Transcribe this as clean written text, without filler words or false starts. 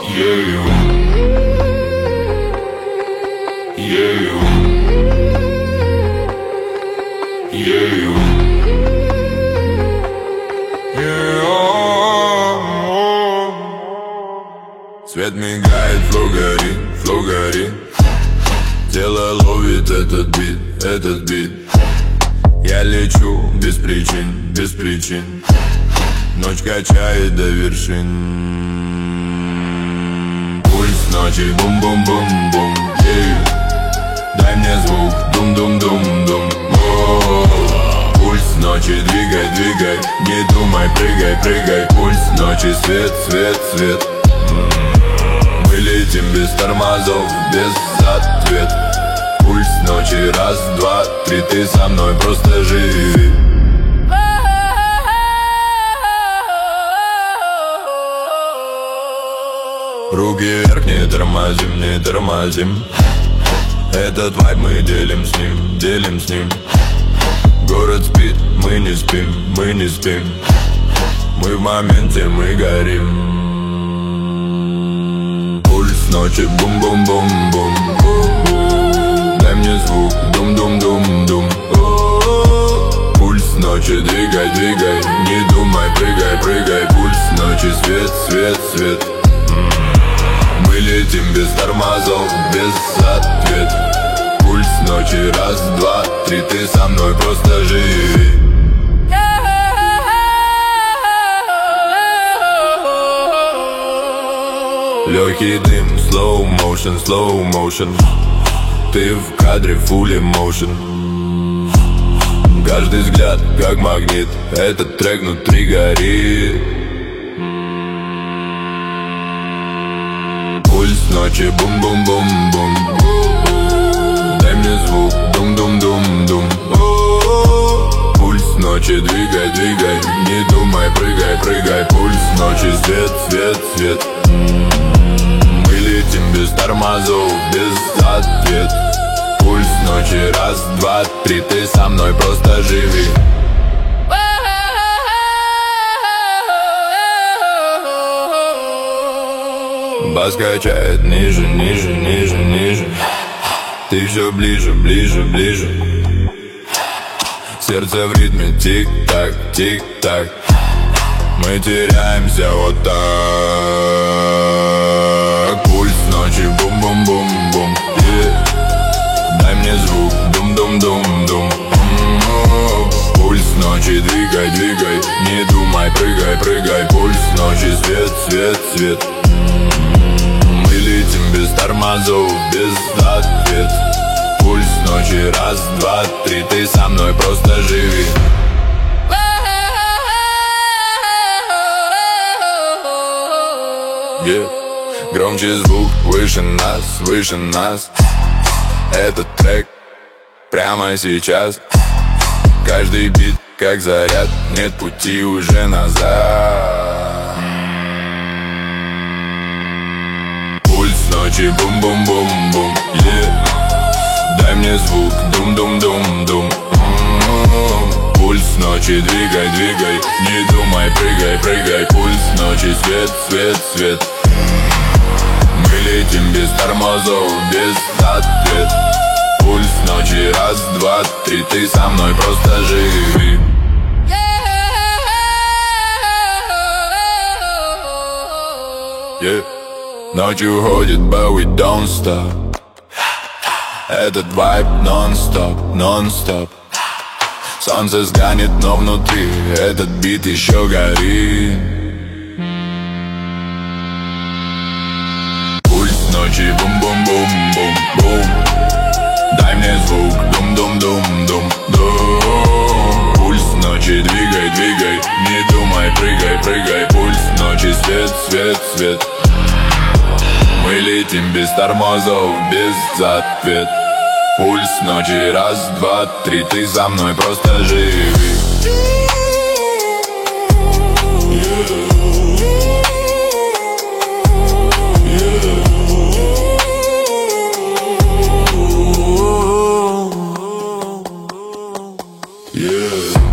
Свет мигает, флоу горит. Тело ловит этот бит. Я лечу без причин. Ночь качает до вершин. Пульс ночи, бум-бум-бум-бум. Дай мне звук, дум-дум-дум-дум. Пульс ночи, двигай. Не думай, прыгай. Пульс ночи, свет. Мы летим без тормозов, без ответ. Пульс ночи, раз, два, три. Ты со мной, просто живи. Руки вверх, не тормозим. Этот вайб мы делим с ним. Город спит, мы не спим. Мы в моменте, мы горим. Пульс ночи, бум-бум-бум-бум. Дай мне звук, дум-дум-дум-дум. Пульс ночи, двигай. Не думай, прыгай. Пульс ночи, свет. Мы летим без тормозов, без ответ. Пульс ночи, раз, два, три. Ты со мной, просто живи. Легкий дым, slow motion. Ты в кадре, full emotion. Каждый взгляд, как магнит. Этот трек внутри горит. Пульс ночи, бум-бум-бум-бум. Дай мне звук, дум-дум-дум-дум. Пульс ночи, двигай. Не думай, прыгай. Пульс ночи, свет. Мы летим без тормозов, без ответ. Пульс ночи, раз, два, три. Ты со мной, просто живи. Бас качает ниже. Ты все ближе. Сердце в ритме тик-так. Мы теряемся вот так. Пульс ночи, бум-бум-бум-бум. Дай мне звук, дум-дум-дум-дум. Пульс ночи, двигай. Не думай, прыгай. Пульс ночи, свет. Мы летим без тормозов, без ответ. Пульс ночи, раз, два, три. Ты со мной, просто живи. Громче звук, выше нас. Этот трек прямо сейчас. Каждый бит как заряд. Нет пути уже назад. Пульс ночи, бум-бум-бум-бум. Дай мне звук, дум-дум-дум-дум. Пульс ночи, двигай. Не думай, прыгай. Пульс ночи, свет. Мы летим без тормозов, без ответ. Пульс ночи, раз, два, три. Ты со мной, просто живи. Ночь уходит, but we don't stop. Этот вайб нон-стоп. Солнце сганет, но внутри этот бит еще горит. Пульс ночи, бум-бум-бум-бум-бум. Дай мне звук, дум-дум-дум-дум. Пульс ночи, двигай. Не думай, прыгай. Пульс ночи, свет. Мы летим без тормозов, без ответ. Пульс ночи, раз, два, три. Ты со мной, просто живи. Yeah.